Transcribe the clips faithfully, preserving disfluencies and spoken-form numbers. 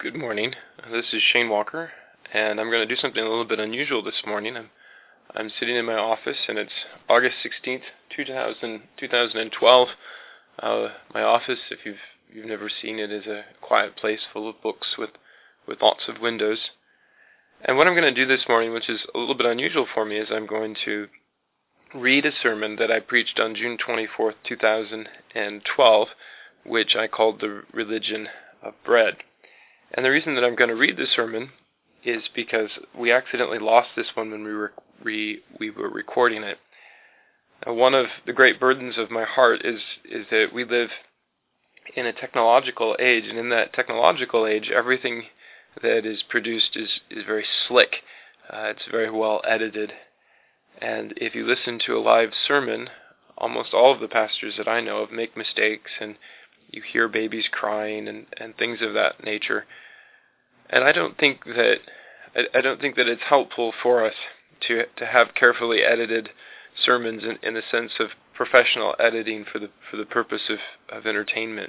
Good morning. This is Shane Walker, and I'm going to do something a little bit unusual this morning. I'm I'm sitting in my office, and it's August sixteenth, two thousand twelve. Uh, my office, if you've you've never seen it, is a quiet place full of books with, with lots of windows. And what I'm going to do this morning, which is a little bit unusual for me, is I'm going to read a sermon that I preached on June twenty-fourth, two thousand twelve, which I called The Religion of Bread. And the reason that I'm going to read this sermon is because we accidentally lost this one when we were we, we were recording it. Now, one of the great burdens of my heart is is that we live in a technological age, and in that technological age, everything that is produced is, is very slick. Uh, it's very well edited. And if you listen to a live sermon, almost all of the pastors that I know of make mistakes, and you hear babies crying and, and things of that nature. And I don't think that I, I don't think that it's helpful for us to to have carefully edited sermons in, in the sense of professional editing for the for the purpose of, of entertainment.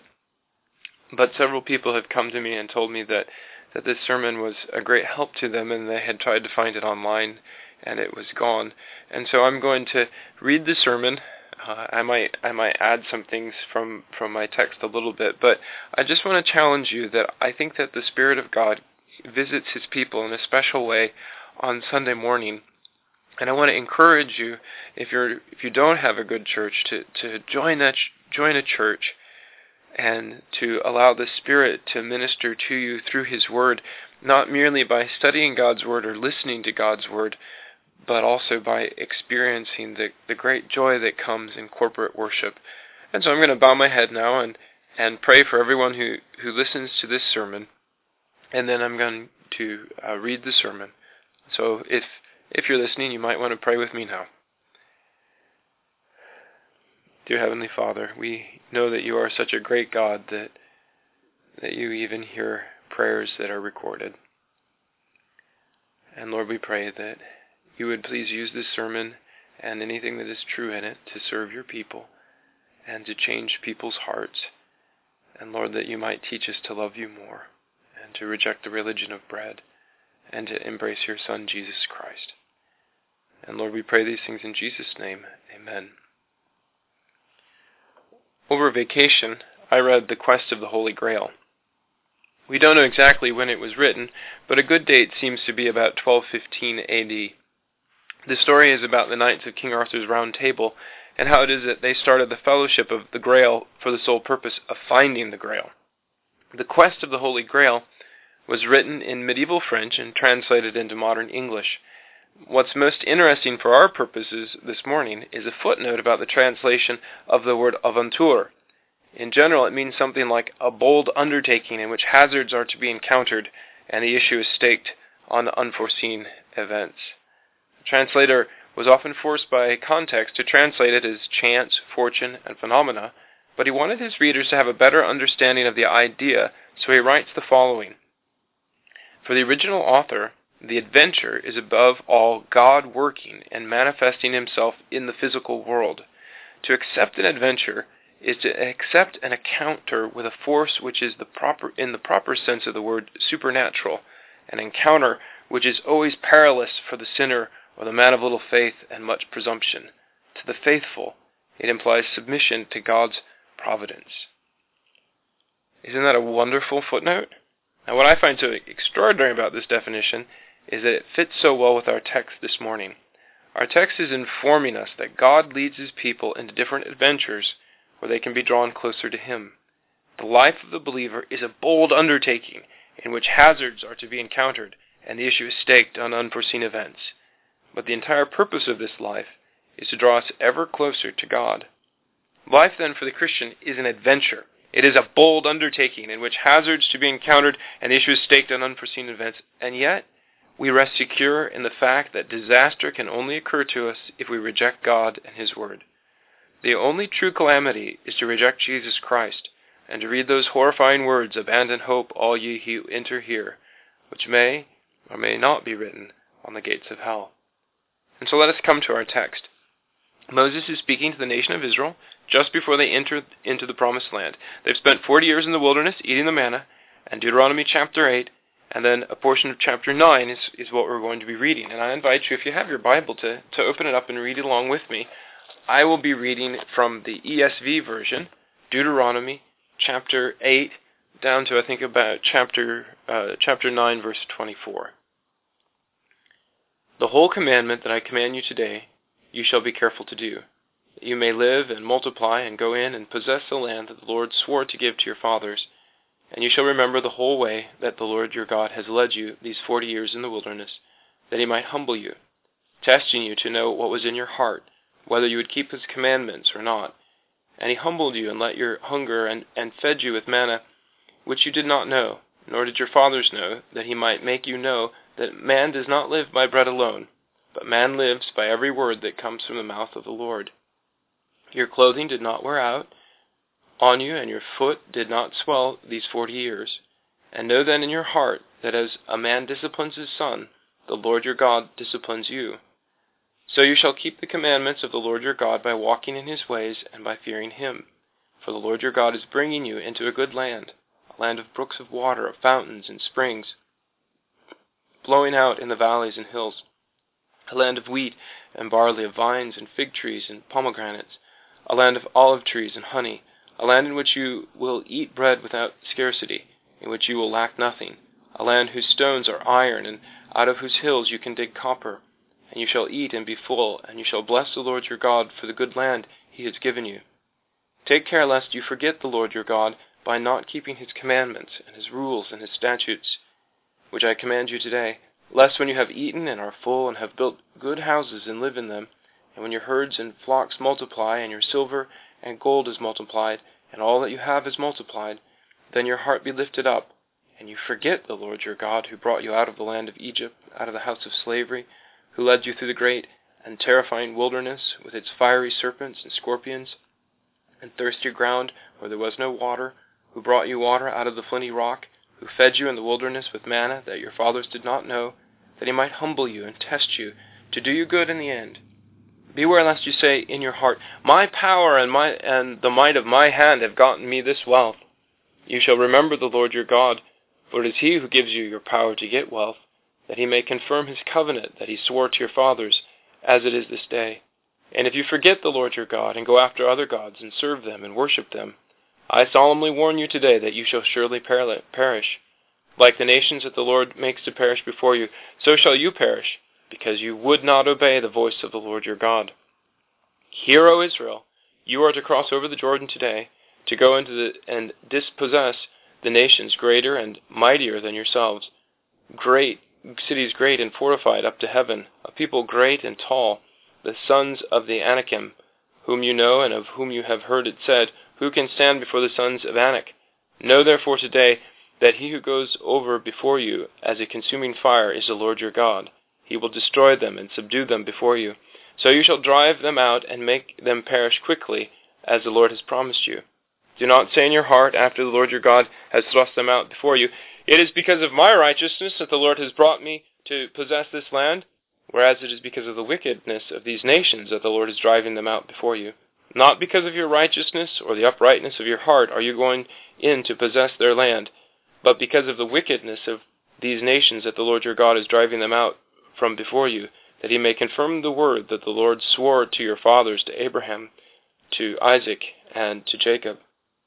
But several people have come to me and told me that, that this sermon was a great help to them, and they had tried to find it online and it was gone. And so I'm going to read the sermon. Uh, I might I might add some things from, from my text a little bit, but I just want to challenge you that I think that the Spirit of God visits His people in a special way on Sunday morning, and I want to encourage you, if you're if you don't have a good church, to to join that join a church, and to allow the Spirit to minister to you through His Word, not merely by studying God's Word or listening to God's Word, but also by experiencing the, the great joy that comes in corporate worship. And so I'm going to bow my head now and, and pray for everyone who, who listens to this sermon, and then I'm going to uh, read the sermon. So if if you're listening, you might want to pray with me now. Dear Heavenly Father, we know that you are such a great God that that you even hear prayers that are recorded. And Lord, we pray that you would please use this sermon and anything that is true in it to serve your people and to change people's hearts. And Lord, that you might teach us to love you more and to reject the religion of bread and to embrace your Son, Jesus Christ. And Lord, we pray these things in Jesus' name. Amen. Over vacation, I read The Quest of the Holy Grail. We don't know exactly when it was written, but a good date seems to be about twelve fifteen A D. The story is about the Knights of King Arthur's Round Table, and how it is that they started the Fellowship of the Grail for the sole purpose of finding the Grail. The Quest of the Holy Grail was written in medieval French and translated into modern English. What's most interesting for our purposes this morning is a footnote about the translation of the word aventure. In general, it means something like a bold undertaking in which hazards are to be encountered and the issue is staked on unforeseen events. The translator was often forced by context to translate it as chance, fortune, and phenomena, but he wanted his readers to have a better understanding of the idea, so he writes the following. For the original author, the adventure is above all God working and manifesting himself in the physical world. To accept an adventure is to accept an encounter with a force which is the proper, in the proper sense of the word, supernatural, an encounter which is always perilous for the sinner or the man of little faith and much presumption. To the faithful, it implies submission to God's providence. Isn't that a wonderful footnote? Now, what I find so extraordinary about this definition is that it fits so well with our text this morning. Our text is informing us that God leads his people into different adventures where they can be drawn closer to him. The life of the believer is a bold undertaking in which hazards are to be encountered and the issue is staked on unforeseen events. But the entire purpose of this life is to draw us ever closer to God. Life, then, for the Christian is an adventure. It is a bold undertaking in which hazards to be encountered and the issue is staked on unforeseen events. And yet, we rest secure in the fact that disaster can only occur to us if we reject God and his word. The only true calamity is to reject Jesus Christ and to read those horrifying words, "Abandon hope, all ye who enter here," which may or may not be written on the gates of hell. And so let us come to our text. Moses is speaking to the nation of Israel just before they enter into the promised land. They've spent forty years in the wilderness eating the manna, and Deuteronomy chapter eight, and then a portion of chapter nine is, is what we're going to be reading. And I invite you, if you have your Bible, to, to open it up and read along with me. I will be reading from the E S V version, Deuteronomy chapter eight, down to I think about chapter uh, chapter nine, verse twenty-four. The whole commandment that I command you today, you shall be careful to do, that you may live and multiply and go in and possess the land that the Lord swore to give to your fathers. And you shall remember the whole way that the Lord your God has led you these forty years in the wilderness, that he might humble you, testing you to know what was in your heart, whether you would keep his commandments or not. And he humbled you and let your hunger and, and fed you with manna, which you did not know, nor did your fathers know, that he might make you know that man does not live by bread alone, but man lives by every word that comes from the mouth of the Lord. Your clothing did not wear out on you, and your foot did not swell these forty years. And know then in your heart that as a man disciplines his son, the Lord your God disciplines you. So you shall keep the commandments of the Lord your God by walking in his ways and by fearing him. For the Lord your God is bringing you into a good land, a land of brooks of water, of fountains and springs, flowing out in the valleys and hills, a land of wheat and barley, of vines and fig trees and pomegranates, a land of olive trees and honey, a land in which you will eat bread without scarcity, in which you will lack nothing, a land whose stones are iron, and out of whose hills you can dig copper. And you shall eat and be full, and you shall bless the Lord your God for the good land he has given you. Take care lest you forget the Lord your God by not keeping his commandments and his rules and his statutes, which I command you today, lest when you have eaten and are full and have built good houses and live in them, and when your herds and flocks multiply, and your silver and gold is multiplied, and all that you have is multiplied, then your heart be lifted up, and you forget the Lord your God, who brought you out of the land of Egypt, out of the house of slavery, who led you through the great and terrifying wilderness, with its fiery serpents and scorpions, and thirsty ground where there was no water, who brought you water out of the flinty rock, who fed you in the wilderness with manna that your fathers did not know, that he might humble you and test you, to do you good in the end. Beware lest you say in your heart, My power and my and the might of my hand have gotten me this wealth. You shall remember the Lord your God, for it is he who gives you your power to get wealth, that he may confirm his covenant that he swore to your fathers, as it is this day. And if you forget the Lord your God, and go after other gods, and serve them, and worship them, I solemnly warn you today that you shall surely perish. Like the nations that the Lord makes to perish before you, so shall you perish, because you would not obey the voice of the Lord your God. Hear, O Israel, you are to cross over the Jordan today, to go into the, and dispossess the nations greater and mightier than yourselves, great cities great and fortified up to heaven, a people great and tall, the sons of the Anakim, whom you know and of whom you have heard it said, Who can stand before the sons of Anak? Know therefore today that he who goes over before you as a consuming fire is the Lord your God. He will destroy them and subdue them before you. So you shall drive them out and make them perish quickly, as the Lord has promised you. Do not say in your heart, after the Lord your God has thrust them out before you, It is because of my righteousness that the Lord has brought me to possess this land, whereas it is because of the wickedness of these nations that the Lord is driving them out before you. Not because of your righteousness or the uprightness of your heart are you going in to possess their land, but because of the wickedness of these nations that the Lord your God is driving them out from before you, that he may confirm the word that the Lord swore to your fathers, to Abraham, to Isaac, and to Jacob.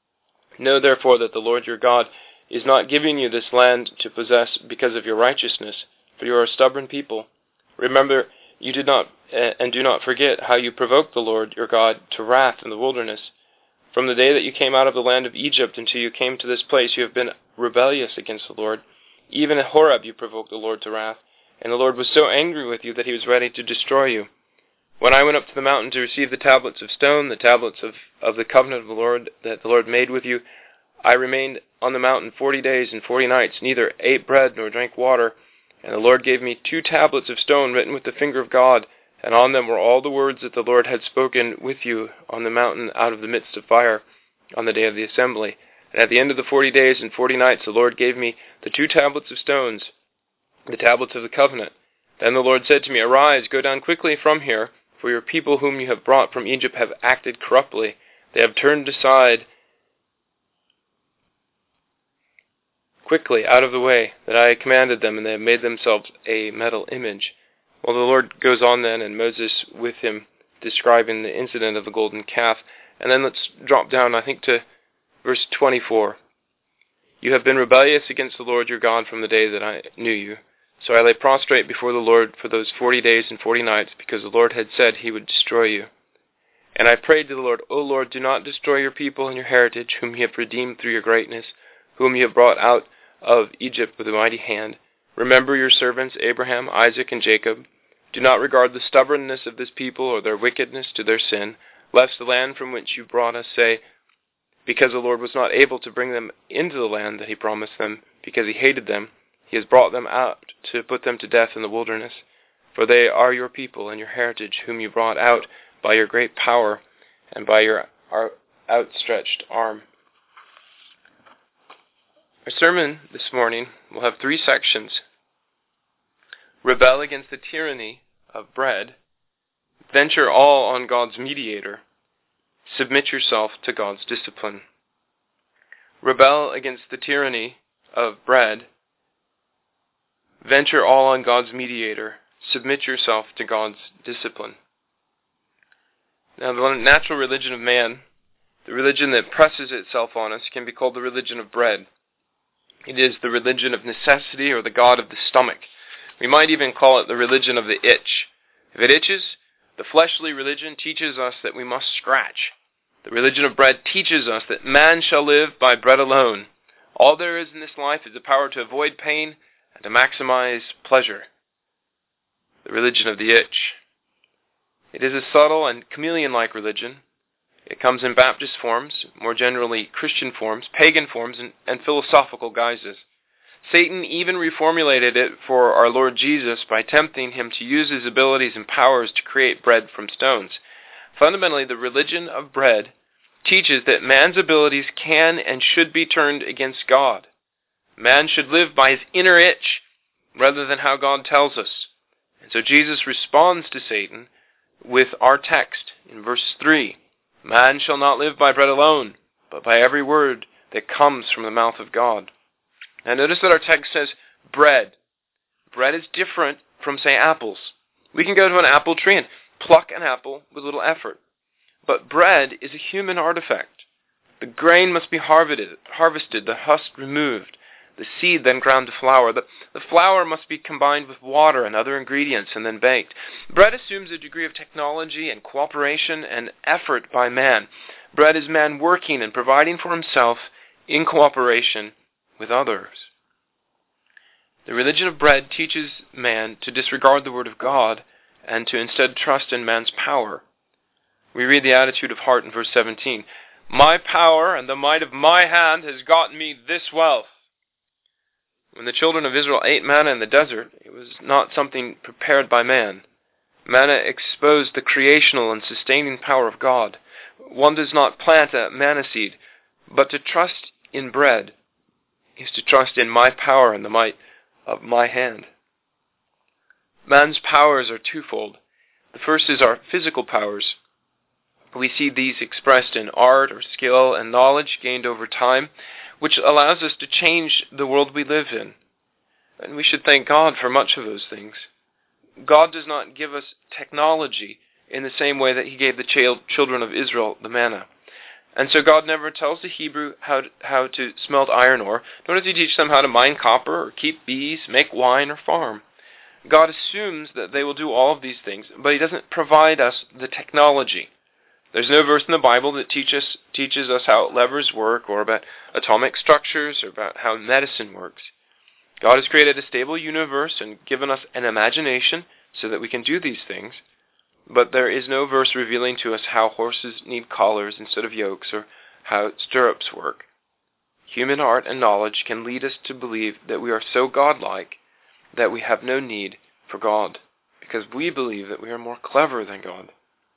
Know therefore that the Lord your God is not giving you this land to possess because of your righteousness, for you are a stubborn people. Remember, you did not, and do not forget how you provoked the Lord your God to wrath in the wilderness. From the day that you came out of the land of Egypt until you came to this place, you have been rebellious against the Lord. Even at Horeb you provoked the Lord to wrath, and the Lord was so angry with you that he was ready to destroy you. When I went up to the mountain to receive the tablets of stone, the tablets of, of the covenant of the Lord that the Lord made with you, I remained on the mountain forty days and forty nights, neither ate bread nor drank water. And the Lord gave me two tablets of stone written with the finger of God, and on them were all the words that the Lord had spoken with you on the mountain out of the midst of fire on the day of the assembly. And at the end of the forty days and forty nights the Lord gave me the two tablets of stones, the tablets of the covenant. Then the Lord said to me, Arise, go down quickly from here, for your people whom you have brought from Egypt have acted corruptly. They have turned aside quickly out of the way, that I commanded them, and they have made themselves a metal image. Well, the Lord goes on then, and Moses with him, describing the incident of the golden calf. And then let's drop down, I think, to verse twenty-four. You have been rebellious against the Lord your God from the day that I knew you. So I lay prostrate before the Lord for those forty days and forty nights, because the Lord had said he would destroy you. And I prayed to the Lord, O Lord, do not destroy your people and your heritage, whom you have redeemed through your greatness, whom you have brought out of Egypt with a mighty hand. Remember your servants Abraham, Isaac, and Jacob. Do not regard the stubbornness of this people or their wickedness to their sin, lest the land from which you brought us say, because the Lord was not able to bring them into the land that he promised them, because he hated them, he has brought them out to put them to death in the wilderness. For they are your people and your heritage, whom you brought out by your great power and by your outstretched arm. Our sermon this morning will have three sections. Rebel against the tyranny of bread. Venture all on God's mediator. Submit yourself to God's discipline. Rebel against the tyranny of bread. Venture all on God's mediator. Submit yourself to God's discipline. Now, the natural religion of man, the religion that presses itself on us, can be called the religion of bread. It is the religion of necessity, or the god of the stomach. We might even call it the religion of the itch. If it itches, the fleshly religion teaches us that we must scratch. The religion of bread teaches us that man shall live by bread alone. All there is in this life is the power to avoid pain and to maximize pleasure. The religion of the itch. It is a subtle and chameleon-like religion. It comes in Baptist forms, more generally Christian forms, pagan forms, and, and philosophical guises. Satan even reformulated it for our Lord Jesus by tempting him to use his abilities and powers to create bread from stones. Fundamentally, the religion of bread teaches that man's abilities can and should be turned against God. Man should live by his inner itch rather than how God tells us. And so Jesus responds to Satan with our text in verse three. Man shall not live by bread alone, but by every word that comes from the mouth of God. Now notice that our text says bread. Bread is different from, say, apples. We can go to an apple tree and pluck an apple with little effort. But bread is a human artifact. The grain must be harvested, harvested, the husk removed, the seed then ground to flour. The, the flour must be combined with water and other ingredients and then baked. Bread assumes a degree of technology and cooperation and effort by man. Bread is man working and providing for himself in cooperation with others. The religion of bread teaches man to disregard the word of God and to instead trust in man's power. We read the attitude of heart in verse seventeen. My power and the might of my hand has gotten me this wealth. When the children of Israel ate manna in the desert, it was not something prepared by man. Manna exposed the creational and sustaining power of God. One does not plant a manna seed, but to trust in bread is to trust in my power and the might of my hand. Man's powers are twofold. The first is our physical powers. We see these expressed in art or skill and knowledge gained over time, which allows us to change the world we live in. And we should thank God for much of those things. God does not give us technology in the same way that he gave the child, children of Israel the manna. And so God never tells the Hebrew how to, how to smelt iron ore, nor does he teach them how to mine copper or keep bees, make wine, or farm. God assumes that they will do all of these things, but he doesn't provide us the technology. There's no verse in the Bible that teach us, teaches us how levers work, or about atomic structures, or about how medicine works. God has created a stable universe and given us an imagination so that we can do these things, but there is no verse revealing to us how horses need collars instead of yokes, or how stirrups work. Human art and knowledge can lead us to believe that we are so godlike that we have no need for God, because we believe that we are more clever than God.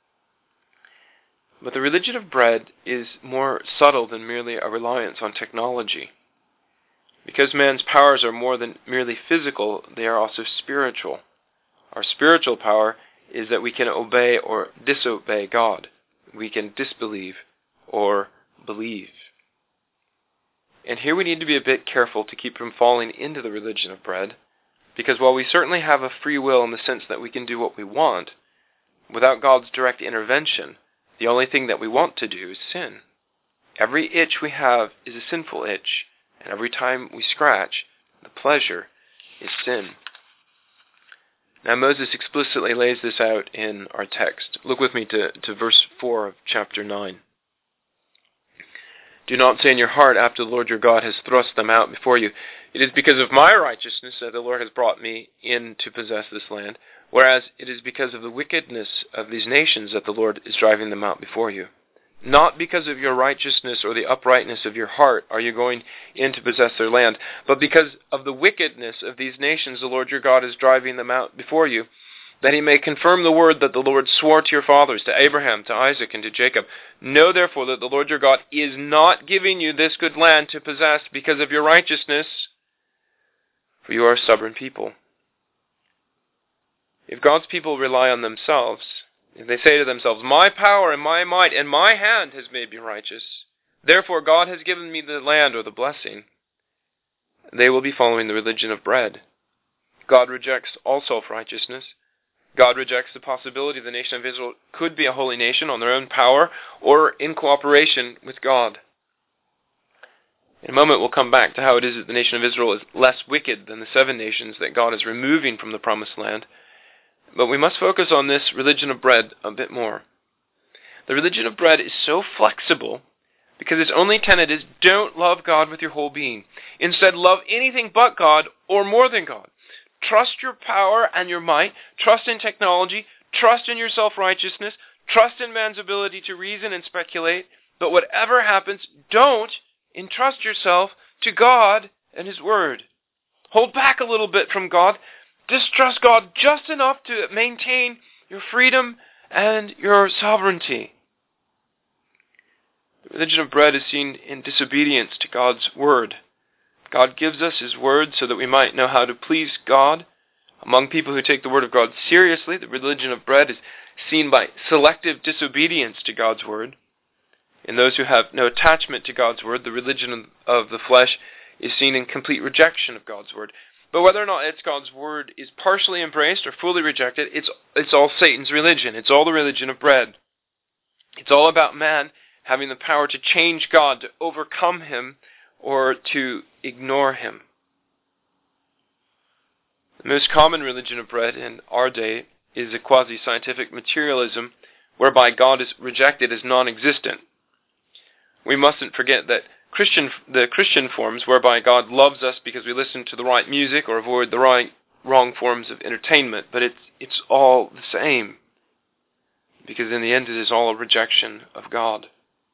But the religion of bread is more subtle than merely a reliance on technology. Because man's powers are more than merely physical, they are also spiritual. Our spiritual power is that we can obey or disobey God. We can disbelieve or believe. And here we need to be a bit careful to keep from falling into the religion of bread, because while we certainly have a free will in the sense that we can do what we want, without God's direct intervention, the only thing that we want to do is sin. Every itch we have is a sinful itch, and every time we scratch, the pleasure is sin. Now Moses explicitly lays this out in our text. Look with me to, to verse four of chapter nine. Do not say in your heart, after the Lord your God has thrust them out before you, it is because of my righteousness that the Lord has brought me in to possess this land, whereas it is because of the wickedness of these nations that the Lord is driving them out before you. Not because of your righteousness or the uprightness of your heart are you going in to possess their land, but because of the wickedness of these nations the Lord your God is driving them out before you, that he may confirm the word that the Lord swore to your fathers, to Abraham, to Isaac, and to Jacob. Know therefore that the Lord your God is not giving you this good land to possess because of your righteousness, for you are a stubborn people. If God's people rely on themselves, if they say to themselves, my power and my might and my hand has made me righteous, therefore God has given me the land or the blessing, they will be following the religion of bread. God rejects all self-righteousness. God rejects the possibility the nation of Israel could be a holy nation on their own power or in cooperation with God. In a moment we'll come back to how it is that the nation of Israel is less wicked than the seven nations that God is removing from the promised land. But we must focus on this religion of bread a bit more. The religion of bread is so flexible because its only tenet is don't love God with your whole being. Instead, love anything but God or more than God. Trust your power and your might. Trust in technology. Trust in your self-righteousness. Trust in man's ability to reason and speculate. But whatever happens, don't entrust yourself to God and His Word. Hold back a little bit from God. Distrust God just enough to maintain your freedom and your sovereignty. The religion of bread is seen in disobedience to God's Word. God gives us His Word so that we might know how to please God. Among people who take the Word of God seriously, the religion of bread is seen by selective disobedience to God's Word. In those who have no attachment to God's Word, the religion of the flesh is seen in complete rejection of God's Word. But whether or not it's God's Word is partially embraced or fully rejected, it's, it's all Satan's religion. It's all the religion of bread. It's all about man having the power to change God, to overcome Him, or to ignore Him. The most common religion of bread in our day is a quasi-scientific materialism whereby God is rejected as non-existent. We mustn't forget that Christian, the Christian forms whereby God loves us because we listen to the right music or avoid the right, wrong forms of entertainment, but it's, it's all the same, because in the end it is all a rejection of God.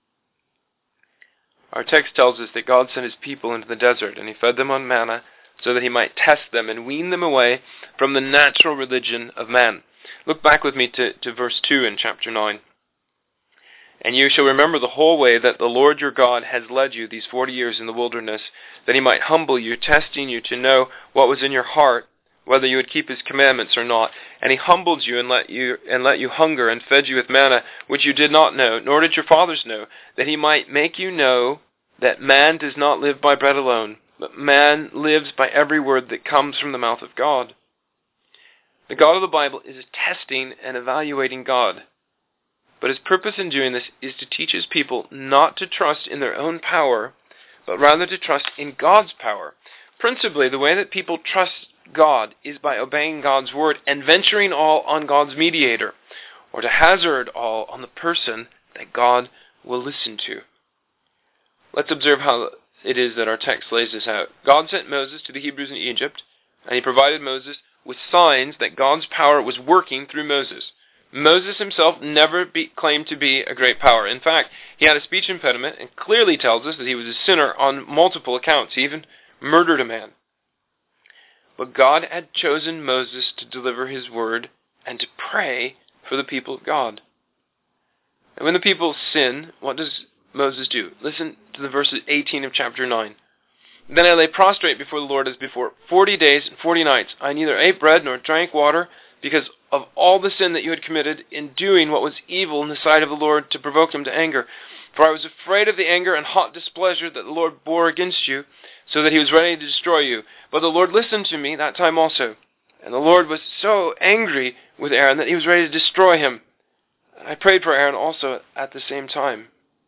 Our text tells us that God sent His people into the desert, and He fed them on manna so that He might test them and wean them away from the natural religion of man. Look back with me to, to verse two in chapter nine. And you shall remember the whole way that the Lord your God has led you these forty years in the wilderness, that He might humble you, testing you to know what was in your heart, whether you would keep His commandments or not. And He humbled you and let you and let you hunger and fed you with manna, which you did not know, nor did your fathers know, that He might make you know that man does not live by bread alone, but man lives by every word that comes from the mouth of God. The God of the Bible is a testing and evaluating God. But His purpose in doing this is to teach His people not to trust in their own power, but rather to trust in God's power. Principally, the way that people trust God is by obeying God's word and venturing all on God's mediator, or to hazard all on the person that God will listen to. Let's observe how it is that our text lays this out. God sent Moses to the Hebrews in Egypt, and He provided Moses with signs that God's power was working through Moses. Moses himself never be, claimed to be a great power. In fact, he had a speech impediment and clearly tells us that he was a sinner on multiple accounts. He even murdered a man. But God had chosen Moses to deliver His word and to pray for the people of God. And when the people sin, what does Moses do? Listen to the verses eighteen of chapter nine. Then I lay prostrate before the Lord as before forty days and forty nights. I neither ate bread nor drank water, because of all the sin that you had committed in doing what was evil in the sight of the Lord to provoke Him to anger. For I was afraid of the anger and hot displeasure that the Lord bore against you, so that he was ready to destroy you. But the Lord listened to me that time also. And the Lord was so angry with Aaron that he was ready to destroy him. I prayed for Aaron also at the same time.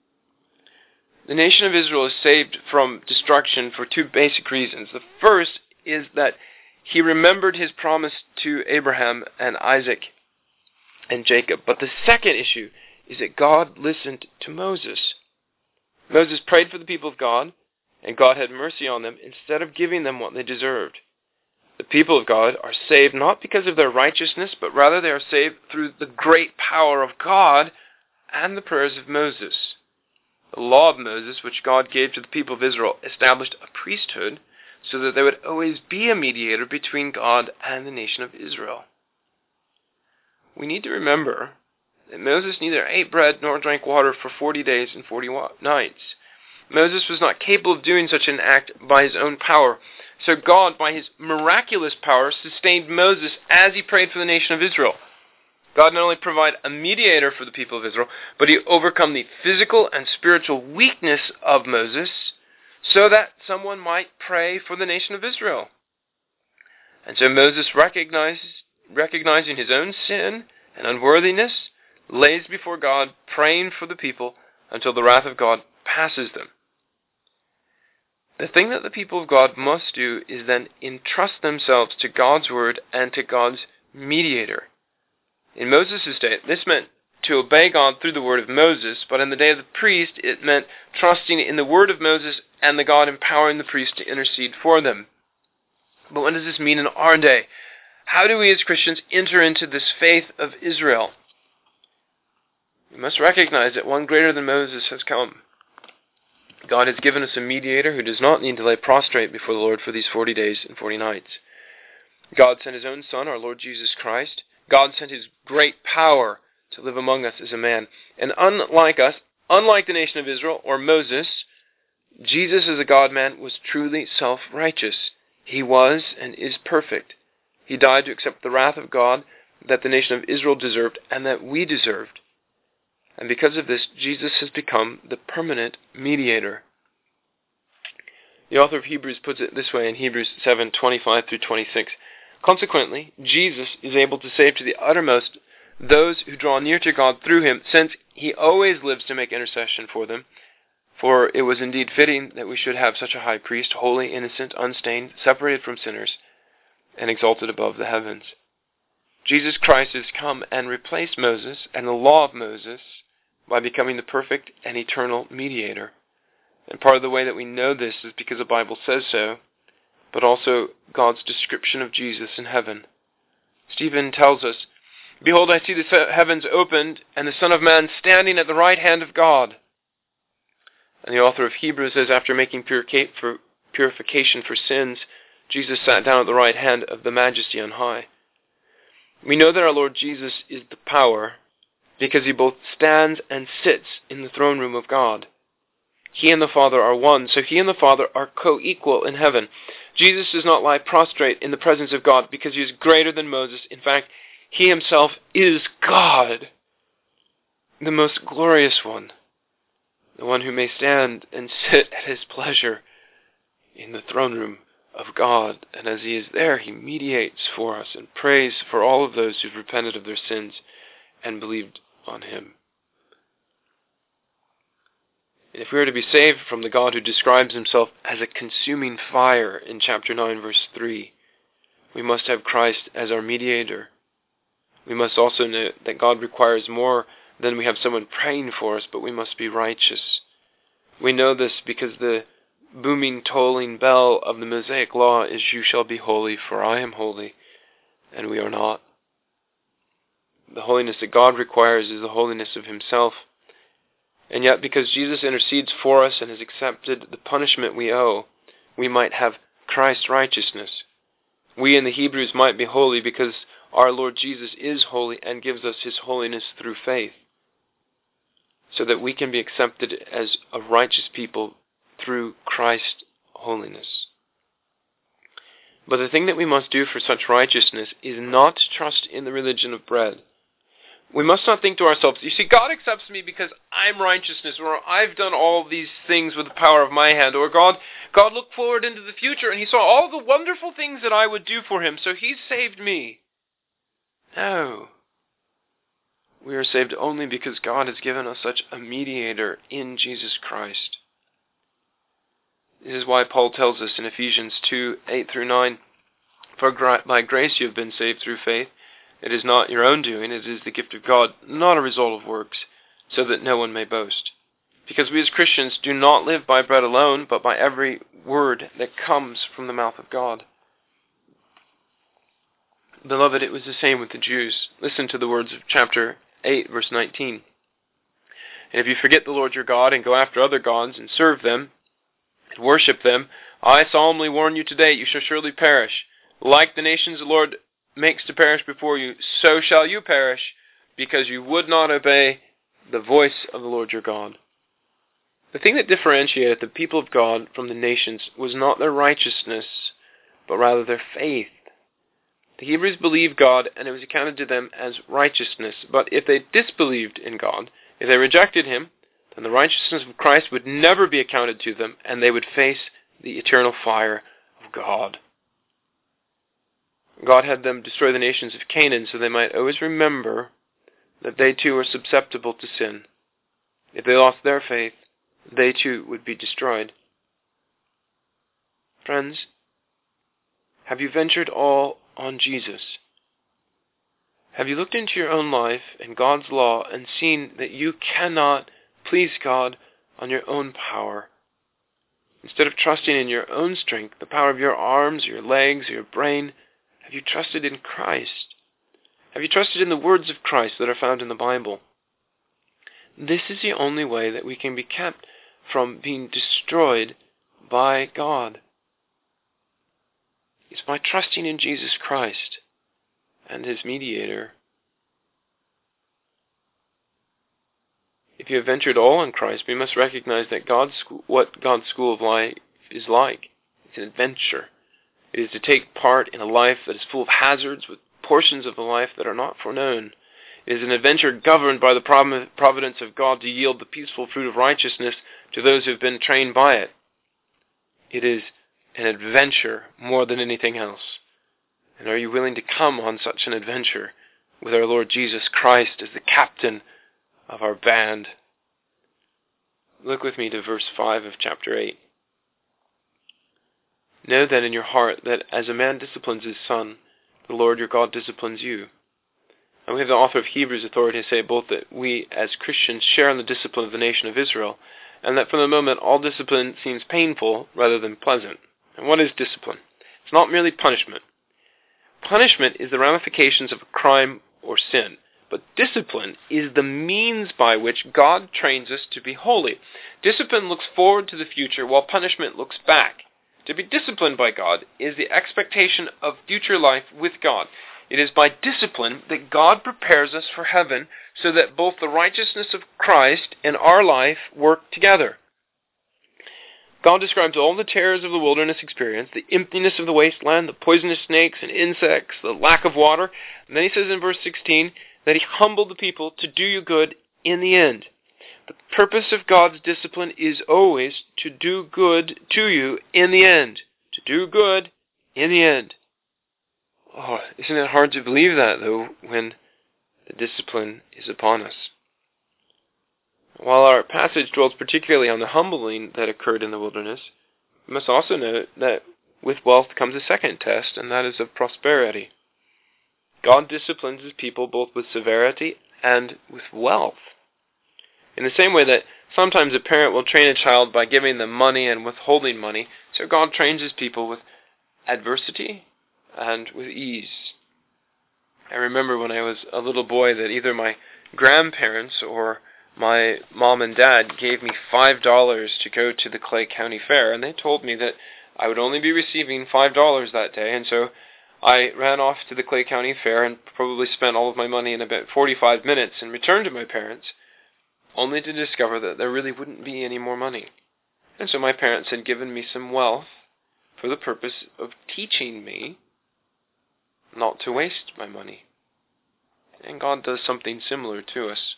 The nation of Israel is saved from destruction for two basic reasons. The first is that he remembered his promise to Abraham and Isaac and Jacob. But the second issue is that God listened to Moses. Moses prayed for the people of God, and God had mercy on them instead of giving them what they deserved. The people of God are saved not because of their righteousness, but rather they are saved through the great power of God and the prayers of Moses. The law of Moses, which God gave to the people of Israel, established a priesthood so that there would always be a mediator between God and the nation of Israel. We need to remember that Moses neither ate bread nor drank water for forty days and forty nights. Moses was not capable of doing such an act by his own power. So God, by his miraculous power, sustained Moses as he prayed for the nation of Israel. God not only provided a mediator for the people of Israel, but he overcome the physical and spiritual weakness of Moses so that someone might pray for the nation of Israel. And so Moses, recognizes, recognizing his own sin and unworthiness, lays before God, praying for the people until the wrath of God passes them. The thing that the people of God must do is then entrust themselves to God's word and to God's mediator. In Moses' day, this meant to obey God through the word of Moses, but in the day of the priest, it meant trusting in the word of Moses and the God empowering the priest to intercede for them. But what does this mean in our day? How do we as Christians enter into this faith of Israel? We must recognize that one greater than Moses has come. God has given us a mediator who does not need to lay prostrate before the Lord for these forty days and forty nights. God sent his own Son, our Lord Jesus Christ. God sent his great power to live among us as a man. And unlike us, unlike the nation of Israel or Moses, Jesus as a God-man was truly self-righteous. He was and is perfect. He died to accept the wrath of God that the nation of Israel deserved and that we deserved. And because of this, Jesus has become the permanent mediator. The author of Hebrews puts it this way in Hebrews seven, twenty-five through twenty-six. Consequently, Jesus is able to save to the uttermost those who draw near to God through him, since he always lives to make intercession for them. For it was indeed fitting that we should have such a high priest, holy, innocent, unstained, separated from sinners, and exalted above the heavens. Jesus Christ has come and replaced Moses and the law of Moses by becoming the perfect and eternal mediator. And part of the way that we know this is because the Bible says so, but also God's description of Jesus in heaven. Stephen tells us, "Behold, I see the heavens opened, and the Son of Man standing at the right hand of God." And the author of Hebrews says, after making purification for sins, Jesus sat down at the right hand of the Majesty on high. We know that our Lord Jesus is the power because he both stands and sits in the throne room of God. He and the Father are one, so he and the Father are co-equal in heaven. Jesus does not lie prostrate in the presence of God because he is greater than Moses. In fact, he himself is God, the most glorious one, the one who may stand and sit at his pleasure in the throne room of God. And as he is there, he mediates for us and prays for all of those who've repented of their sins and believed on him. And if we are to be saved from the God who describes himself as a consuming fire in chapter nine, verse three, we must have Christ as our mediator. We must also know that God requires more than we have someone praying for us, but we must be righteous. We know this because the booming, tolling bell of the Mosaic law is, "You shall be holy, for I am holy," and we are not. The holiness that God requires is the holiness of himself. And yet, because Jesus intercedes for us and has accepted the punishment we owe, we might have Christ's righteousness. We in the Hebrews might be holy because our Lord Jesus is holy and gives us his holiness through faith, so that we can be accepted as a righteous people through Christ's holiness. But the thing that we must do for such righteousness is not trust in the religion of bread, We must not think to ourselves, you see, God accepts me because I'm righteousness, or I've done all these things with the power of my hand, or God, God looked forward into the future and he saw all the wonderful things that I would do for him, so he saved me. No. We are saved only because God has given us such a mediator in Jesus Christ. This is why Paul tells us in Ephesians two, eight through nine, for by grace you have been saved through faith. It is not your own doing, it is the gift of God, not a result of works, so that no one may boast. Because we as Christians do not live by bread alone, but by every word that comes from the mouth of God. Beloved, it was the same with the Jews. Listen to the words of chapter eight, verse nineteen. And if you forget the Lord your God and go after other gods and serve them and worship them, I solemnly warn you today, you shall surely perish. Like the nations the Lord makes to perish before you, so shall you perish, because you would not obey the voice of the Lord your God. The thing that differentiated the people of God from the nations was not their righteousness, but rather their faith. The Hebrews believed God, and it was accounted to them as righteousness. But if they disbelieved in God, if they rejected him, then the righteousness of Christ would never be accounted to them, and they would face the eternal fire of God. God had them destroy the nations of Canaan so they might always remember that they too are susceptible to sin. If they lost their faith, they too would be destroyed. Friends, have you ventured all on Jesus? Have you looked into your own life and God's law and seen that you cannot please God on your own power? Instead of trusting in your own strength, the power of your arms, your legs, your brain, have you trusted in Christ? Have you trusted in the words of Christ that are found in the Bible? This is the only way that we can be kept from being destroyed by God. It's by trusting in Jesus Christ and his mediator. If you have ventured all on Christ, we must recognize that God's what God's school of life is like. It's an adventure. It is to take part in a life that is full of hazards, with portions of the life that are not foreknown. It is an adventure governed by the providence of God to yield the peaceful fruit of righteousness to those who have been trained by it. It is an adventure more than anything else. And are you willing to come on such an adventure with our Lord Jesus Christ as the captain of our band? Look with me to verse five of chapter eight. Know then in your heart that as a man disciplines his son, the Lord your God disciplines you. And we have the author of Hebrews authority to say both that we as Christians share in the discipline of the nation of Israel, and that from the moment all discipline seems painful rather than pleasant. And what is discipline? It's not merely punishment. Punishment is the ramifications of a crime or sin, but discipline is the means by which God trains us to be holy. Discipline looks forward to the future, while punishment looks back. To be disciplined by God is the expectation of future life with God. It is by discipline that God prepares us for heaven so that both the righteousness of Christ and our life work together. God describes all the terrors of the wilderness experience, the emptiness of the wasteland, the poisonous snakes and insects, the lack of water. And then he says in verse sixteen that he humbled the people to do you good in the end. The purpose of God's discipline is always to do good to you in the end. To do good in the end. Oh, isn't it hard to believe that, though, when the discipline is upon us? While our passage dwells particularly on the humbling that occurred in the wilderness, we must also note that with wealth comes a second test, and that is of prosperity. God disciplines his people both with severity and with wealth. In the same way that sometimes a parent will train a child by giving them money and withholding money, so God trains his people with adversity and with ease. I remember when I was a little boy that either my grandparents or my mom and dad gave me five dollars to go to the Clay County Fair, and they told me that I would only be receiving five dollars that day, and so I ran off to the Clay County Fair and probably spent all of my money in about forty-five minutes and returned to my parents, only to discover that there really wouldn't be any more money. And so my parents had given me some wealth for the purpose of teaching me not to waste my money. and God does something similar to us.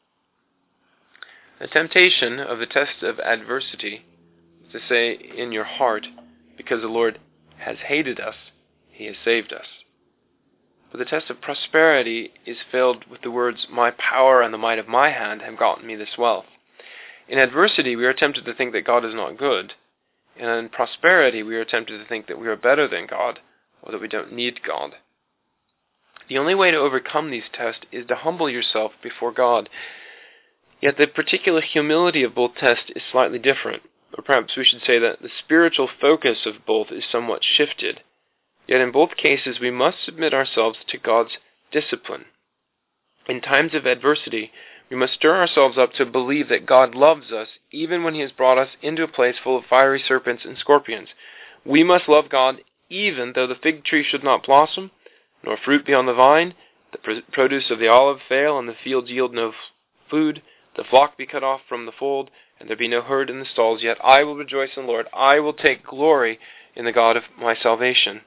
The temptation of the test of adversity is to say in your heart, because the Lord has hated us, he has saved us. But the test of prosperity is filled with the words, my power and the might of my hand have gotten me this wealth. In adversity, we are tempted to think that God is not good. And in prosperity, we are tempted to think that we are better than God, or that we don't need God. The only way to overcome these tests is to humble yourself before God. Yet the particular humility of both tests is slightly different. Or perhaps we should say that the spiritual focus of both is somewhat shifted. Yet in both cases we must submit ourselves to God's discipline. In times of adversity, we must stir ourselves up to believe that God loves us even when he has brought us into a place full of fiery serpents and scorpions. We must love God even though the fig tree should not blossom, nor fruit be on the vine, the produce of the olive fail, and the fields yield no food, the flock be cut off from the fold, and there be no herd in the stalls. Yet I will rejoice in the Lord. I will take glory in the God of my salvation.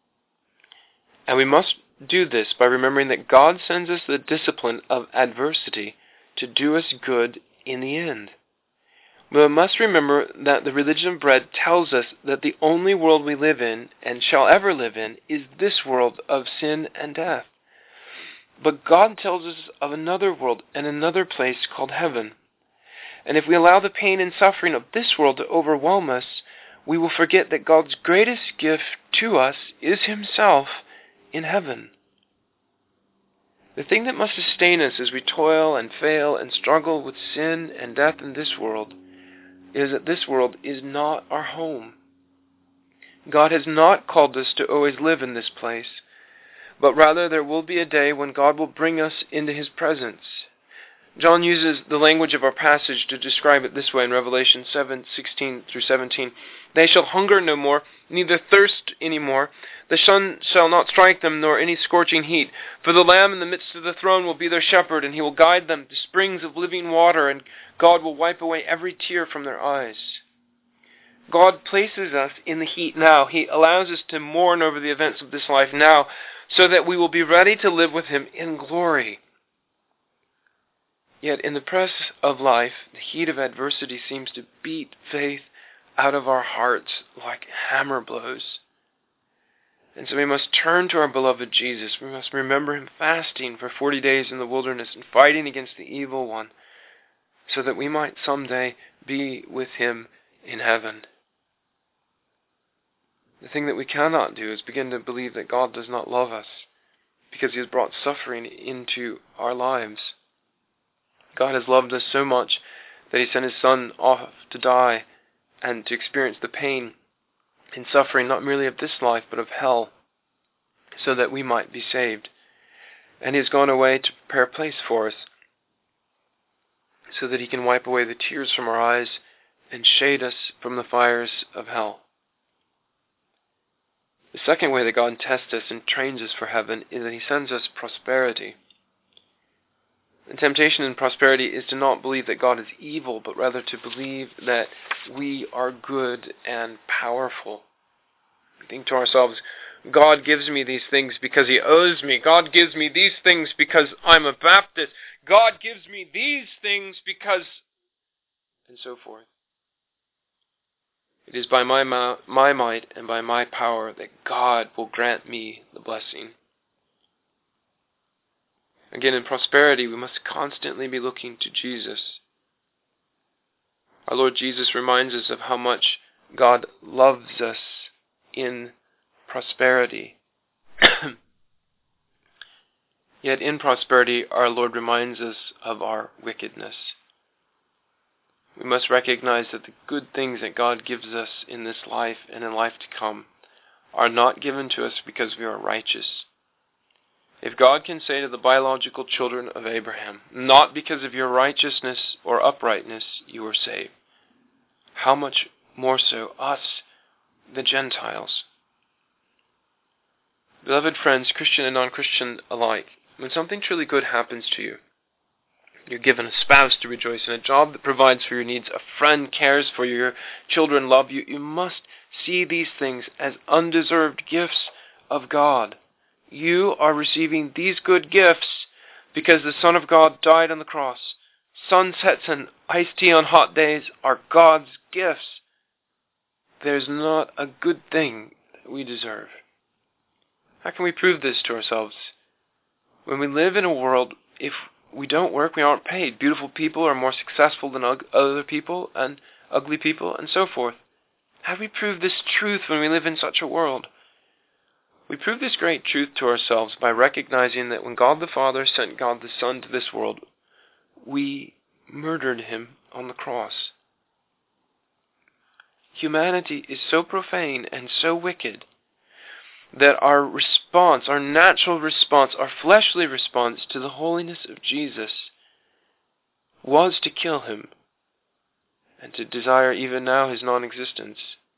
And we must do this by remembering that God sends us the discipline of adversity to do us good in the end. We must remember that the religion of bread tells us that the only world we live in and shall ever live in is this world of sin and death. But God tells us of another world and another place called heaven. And if we allow the pain and suffering of this world to overwhelm us, we will forget that God's greatest gift to us is himself in heaven. The thing that must sustain us as we toil and fail and struggle with sin and death in this world is that this world is not our home. God has not called us to always live in this place, but rather there will be a day when God will bring us into his presence. John uses the language of our passage to describe it this way in Revelation seven, sixteen through seventeen. They shall hunger no more, neither thirst any more. The sun shall not strike them, nor any scorching heat. For the Lamb in the midst of the throne will be their shepherd, and he will guide them to springs of living water, and God will wipe away every tear from their eyes. God places us in the heat now. He allows us to mourn over the events of this life now, so that we will be ready to live with him in glory. Yet in the press of life, the heat of adversity seems to beat faith out of our hearts like hammer blows. And so we must turn to our beloved Jesus. We must remember him fasting for forty days in the wilderness and fighting against the evil one, so that we might someday be with him in heaven. The thing that we cannot do is begin to believe that God does not love us because he has brought suffering into our lives. God has loved us so much that he sent his Son off to die and to experience the pain and suffering not merely of this life but of hell, so that we might be saved. And he has gone away to prepare a place for us, so that he can wipe away the tears from our eyes and shade us from the fires of hell. The second way that God tests us and trains us for heaven is that he sends us prosperity. The temptation in prosperity is to not believe that God is evil, but rather to believe that we are good and powerful. We think to ourselves, God gives me these things because he owes me. God gives me these things because I'm a Baptist. God gives me these things because... and so forth. It is by my, my might and by my power that God will grant me the blessing. Again, in prosperity, we must constantly be looking to Jesus. Our Lord Jesus reminds us of how much God loves us in prosperity. Yet in prosperity, our Lord reminds us of our wickedness. We must recognize that the good things that God gives us in this life and in life to come are not given to us because we are righteous. If God can say to the biological children of Abraham, not because of your righteousness or uprightness you are saved, how much more so us, the Gentiles? Beloved friends, Christian and non-Christian alike, when something truly good happens to you, you're given a spouse to rejoice in, a job that provides for your needs, a friend cares for you, your children love you, you must see these things as undeserved gifts of God. You are receiving these good gifts because the Son of God died on the cross. Sunsets and iced tea on hot days are God's gifts. There's not a good thing that we deserve. How can we prove this to ourselves? When we live in a world, if we don't work, we aren't paid. Beautiful people are more successful than ug- other people, and ugly people, and so forth. How do we prove this truth when we live in such a world? We prove this great truth to ourselves by recognizing that when God the Father sent God the Son to this world, we murdered him on the cross. Humanity is so profane and so wicked that our response, our natural response, our fleshly response to the holiness of Jesus was to kill him and to desire even now his non-existence.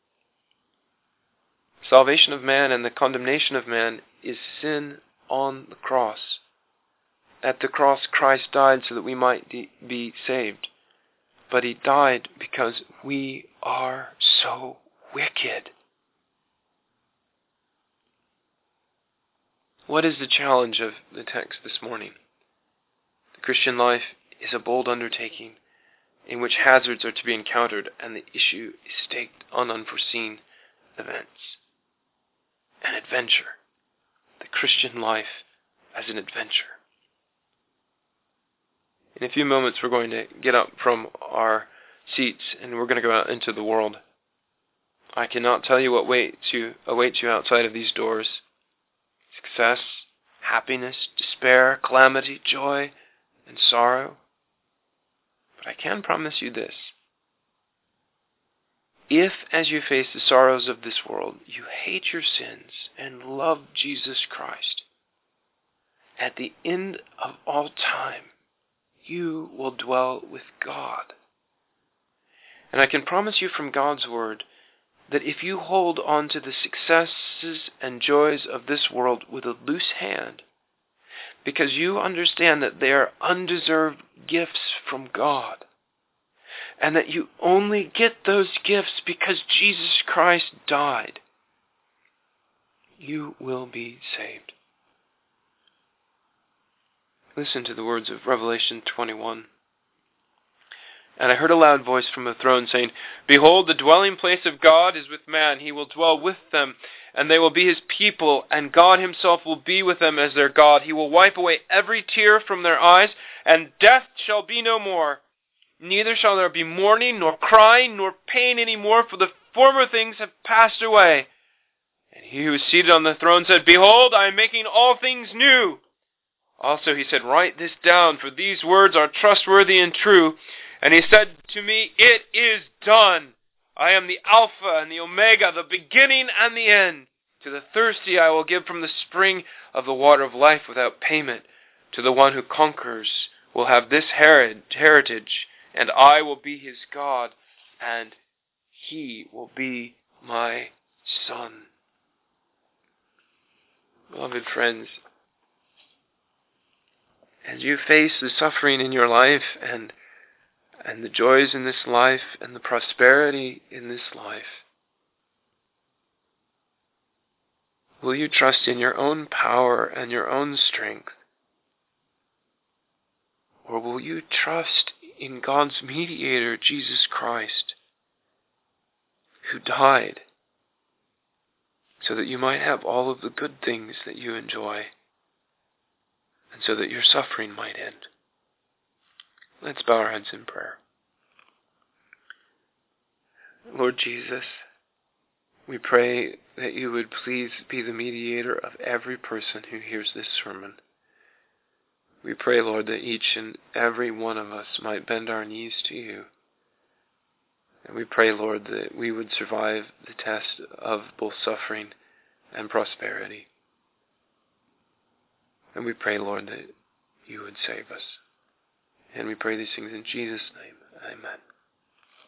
Salvation of man and the condemnation of man is sin on the cross. At the cross, Christ died so that we might de- be saved. But he died because we are so wicked. What is the challenge of the text this morning? The Christian life is a bold undertaking in which hazards are to be encountered, and the issue is staked on unforeseen events. An adventure. The Christian life as an adventure. In a few moments we're going to get up from our seats and we're going to go out into the world. I cannot tell you what waits you, awaits you outside of these doors. Success, happiness, despair, calamity, joy, and sorrow. But I can promise you this. If, as you face the sorrows of this world, you hate your sins and love Jesus Christ, at the end of all time, you will dwell with God. And I can promise you from God's word that if you hold on to the successes and joys of this world with a loose hand, because you understand that they are undeserved gifts from God, and that you only get those gifts because Jesus Christ died, you will be saved. Listen to the words of Revelation twenty-one. And I heard a loud voice from the throne saying, Behold, the dwelling place of God is with man. He will dwell with them, and they will be his people, and God himself will be with them as their God. He will wipe away every tear from their eyes, and death shall be no more. Neither shall there be mourning, nor crying, nor pain any more, for the former things have passed away. And he who is seated on the throne said, Behold, I am making all things new. Also he said, Write this down, for these words are trustworthy and true. And he said to me, It is done. I am the Alpha and the Omega, the beginning and the end. To the thirsty I will give from the spring of the water of life without payment. To the one who conquers will have this heritage, and I will be his God, and he will be my son. Beloved friends, as you face the suffering in your life and and the joys in this life and the prosperity in this life, will you trust in your own power and your own strength? Or will you trust in God's mediator, Jesus Christ, who died so that you might have all of the good things that you enjoy, and so that your suffering might end? Let's bow our heads in prayer. Lord Jesus, we pray that you would please be the mediator of every person who hears this sermon. We pray, Lord, that each and every one of us might bend our knees to you. And we pray, Lord, that we would survive the test of both suffering and prosperity. And we pray, Lord, that you would save us. And we pray these things in Jesus' name. Amen.